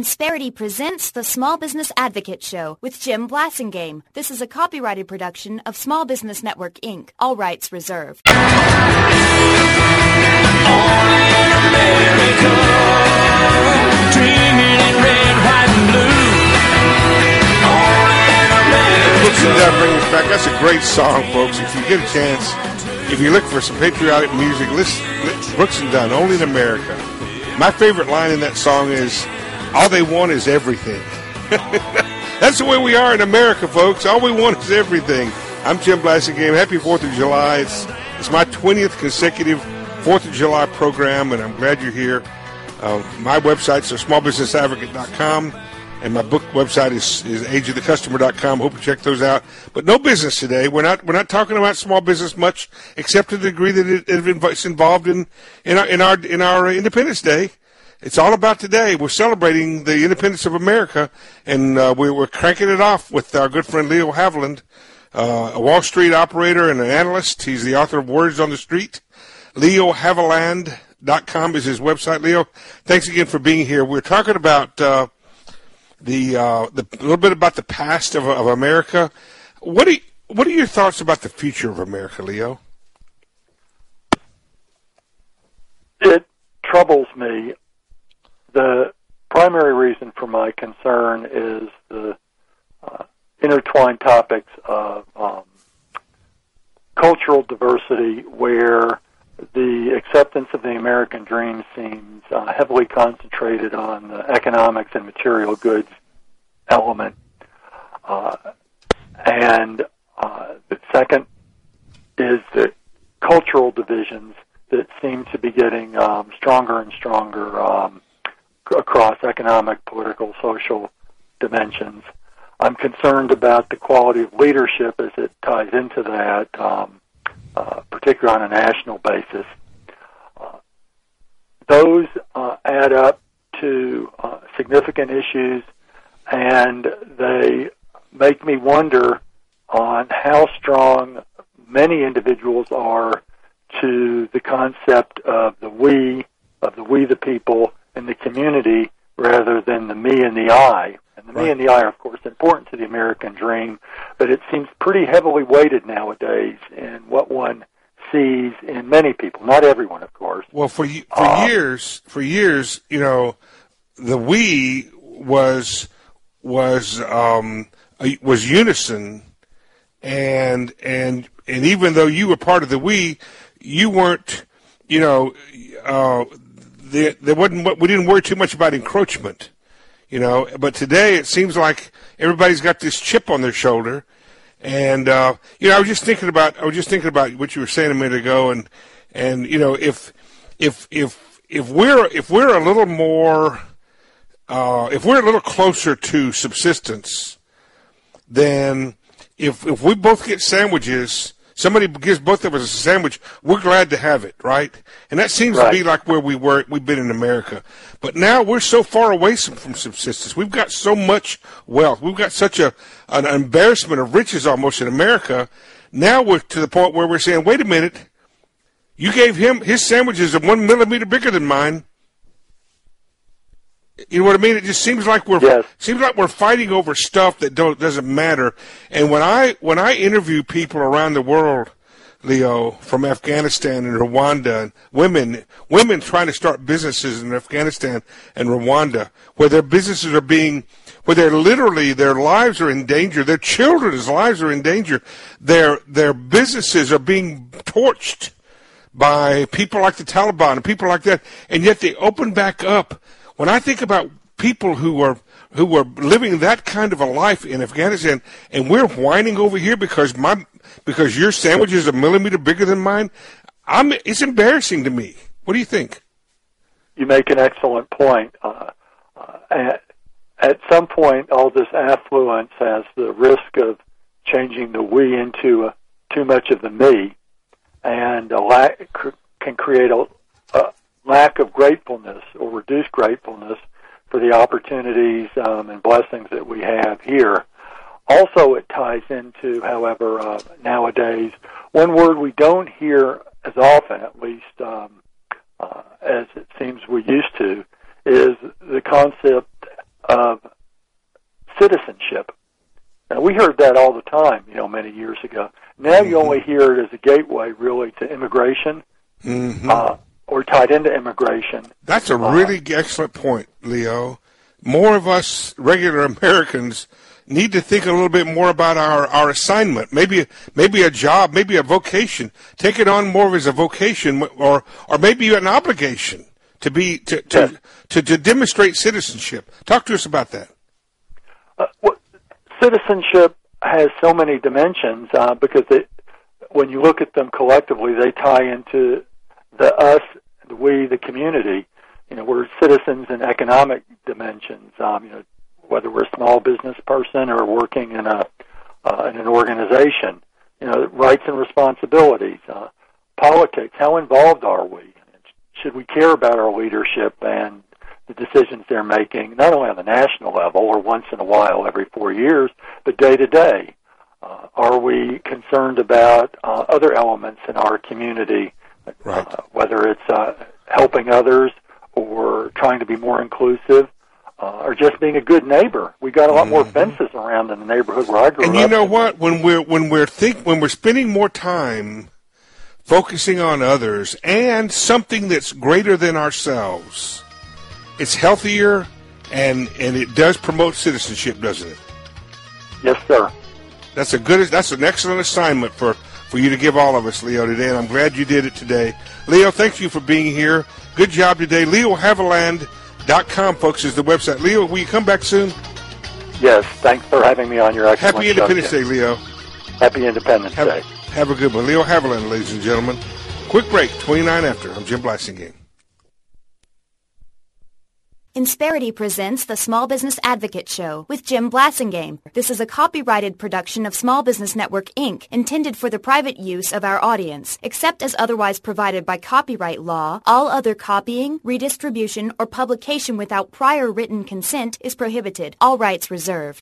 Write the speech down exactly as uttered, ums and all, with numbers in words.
Insperity presents the Small Business Advocate Show with Jim Blasingame. This is a copyrighted production of Small Business Network, Incorporated. All rights reserved. Only in America, dreaming in red, white, and blue. Only in America. Brooks and Dunn brings us back. That's a great song, folks. If you get a chance, if you look for some patriotic music, listen, Brooks and Dunn, Only in America. My favorite line in that song is, all they want is everything. That's the way we are in America, folks. All we want is everything. I'm Jim Blasingame. Happy fourth of July. It's, it's my twentieth consecutive fourth of July program, and I'm glad you're here. Uh, my website's small business advocate dot com, and my book website is, is age of the customer dot com. Hope you check those out. But no business today. We're not we're not talking about small business much, except to the degree that it, it's involved in, in, our, in, our, in our Independence Day. It's all about today. We're celebrating the independence of America, and uh, we, we're cranking it off with our good friend Leo Haviland, uh, a Wall Street operator and an analyst. He's the author of Words on the Street. leo haviland dot com is his website. Leo, thanks again for being here. We're talking about uh, the, uh, the a little bit about the past of, of America. What do you, what are your thoughts about the future of America, Leo? It troubles me. The primary reason for my concern is the uh, intertwined topics of um, cultural diversity, where the acceptance of the American dream seems uh, heavily concentrated on the economics and material goods element. Uh, and uh, the second is the cultural divisions that seem to be getting um, stronger and stronger um, across economic, political, social dimensions. I'm concerned about the quality of leadership as it ties into that, um, uh, particularly on a national basis. Uh, those uh, add up to uh, significant issues, and they make me wonder on how strong many individuals are to the concept of the we, of the we the people, in the community, rather than the me and the I. And the right. me and the I are, of course, important to the American dream, but it seems pretty heavily weighted nowadays in what one sees in many people. Not everyone, of course. Well, for for um, years, for years, you know, the we was was um, was unison, and and and even though you were part of the we, you weren't, you know. Uh, There, there wasn't. We didn't worry too much about encroachment, you know. But today it seems like everybody's got this chip on their shoulder, and uh, you know, I was just thinking about. I was just thinking about what you were saying a minute ago, and and you know, if if if if we're if we're a little more, uh, if we're a little closer to subsistence, then if if we both get sandwiches. Somebody gives both of us a sandwich, we're glad to have it, right? And that seems right. to be like where we were, we've been in America. But now we're so far away from subsistence. We've got so much wealth. We've got such a an embarrassment of riches almost in America. Now we're to the point where we're saying, wait a minute, you gave him, his sandwiches are one millimeter bigger than mine. You know what I mean? It just seems like we're yes. seems like we're fighting over stuff that don't doesn't matter. And when I when I interview people around the world, Leo, from Afghanistan and Rwanda, and women women trying to start businesses in Afghanistan and Rwanda, where their businesses are being, where they're literally their lives are in danger, their children's lives are in danger, their their businesses are being torched by people like the Taliban and people like that, and yet they open back up. When I think about people who are who are living that kind of a life in Afghanistan, and we're whining over here because my because your sandwich is a millimeter bigger than mine, I'm it's embarrassing to me. What do you think? You make an excellent point. Uh, uh, at, at some point, all this affluence has the risk of changing the we into a, too much of the me, and a lack, can create a, a lack of gratefulness or reduced gratefulness for the opportunities um, and blessings that we have here. Also, it ties into, however, uh, nowadays, one word we don't hear as often, at least um, uh, as it seems we used to, is the concept citizenship. Now, we heard that all the time, you know, many years ago. Now mm-hmm. you only hear it as a gateway, really, to immigration, mm-hmm. uh, or tied into immigration. That's a really uh, excellent point, Leo. More of us regular Americans need to think a little bit more about our, our assignment, maybe maybe a job, maybe a vocation. Take it on more as a vocation, or or maybe an obligation to be to to, yes. to, to demonstrate citizenship. Talk to us about that. Uh, well, citizenship has so many dimensions uh, because it, when you look at them collectively, they tie into the us, the we, the community. You know, we're citizens in economic dimensions. Um, you know, whether we're a small business person or working in a uh, in an organization. You know, rights and responsibilities. Uh, politics. How involved are we? Should we care about our leadership and the decisions they're making, not only on the national level or once in a while every four years, but day to day? Uh, are we concerned about uh, other elements in our community, right. uh, whether it's uh, helping others or trying to be more inclusive, uh, or just being a good neighbor? We got a lot mm-hmm. more fences around in the neighborhood where I grew and up. And you know what? When we're when we're think when we're spending more time focusing on others and something that's greater than ourselves, it's healthier, and and it does promote citizenship, doesn't it? Yes, sir. That's a good. That's an excellent assignment for, for you to give all of us, Leo, today, and I'm glad you did it today. Leo, thank you for being here. Good job today. Leo Haviland dot com, folks, is the website. Leo, will you come back soon? Yes, thanks for having me on your excellent Happy Independence show, Day, Leo. Happy Independence have, Day. Have a good one. Leo Haviland, ladies and gentlemen. Quick break, twenty-nine after. I'm Jim Blasingame. Insperity presents the Small Business Advocate Show with Jim Blasingame. This is a copyrighted production of Small Business Network, Incorporated, intended for the private use of our audience. Except as otherwise provided by copyright law, all other copying, redistribution, or publication without prior written consent is prohibited. All rights reserved.